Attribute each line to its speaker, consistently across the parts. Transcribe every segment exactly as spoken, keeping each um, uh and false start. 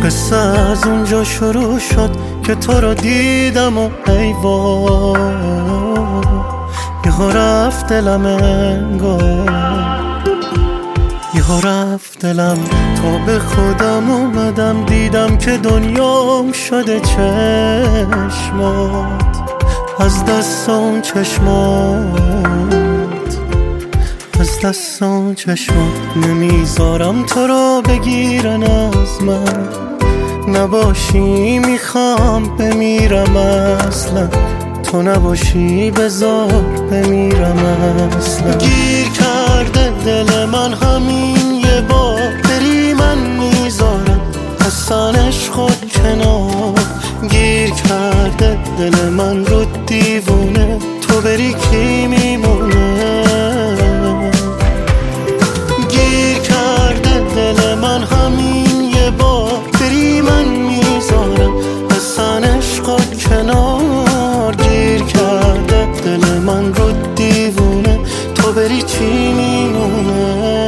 Speaker 1: قصه از اونجا شروع شد که تو رو دیدم و ای وای یهو رفت دلم انگار، یهو رفت دلم. تا به خودم اومدم دیدم که دنیام شده چشمات، از دست اون چشمات، از دست اون چشمات. نمیذارم تو رو بگیرن از من، نباشی میخوام بمیرم اصلا، تو نباشی بذار بمیرم اصلا. گیر کرده دل من همین یه بار، بری من میذارم اصلا عشق کنار. گیر کرده دل من رو دیوونه، تو بری کی میمونه. گیر کرده دل من همین یه بار، بری من میذارم اصلا عشق کنار. گیر کرده دل من رو دیوونه، تو بری چی میمونه.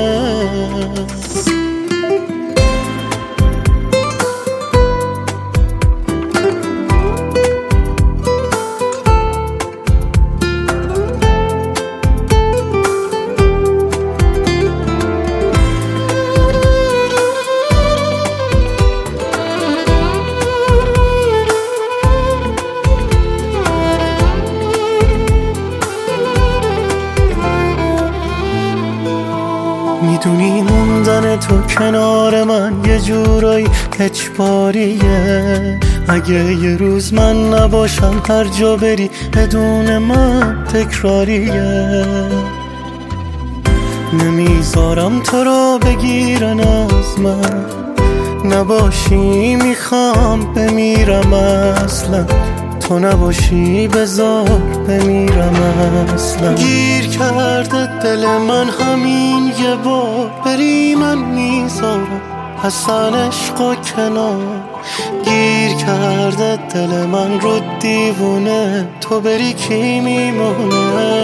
Speaker 1: میدونی موندن تو کنار من یه جورایی اجباریه. اگه یه روز من نباشم هر جا بری بدون من تکراریه. نمیذارم تو رو بگیرن از من، نباشی میخوام بمیرم اصلا، تو نباشی بذار بمیرم اصلا. گیر کرده دل من همین یه بار، بری من میذارم اصلا عشق کنار. گیر کرده دل من رو دیوونه، تو بری کی میمونه.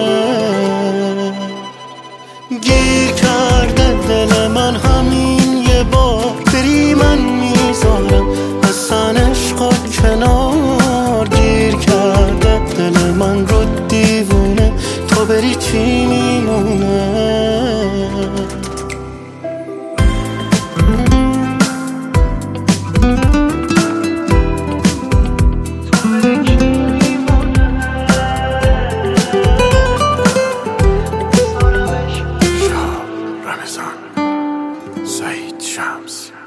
Speaker 1: گیر کرده دل من همین یه بار، بری من میذارم اصلا عشق کنار. گیر کرده دل من رو دیوونه، تو بری چی میمونه.
Speaker 2: رمضان سعید شمس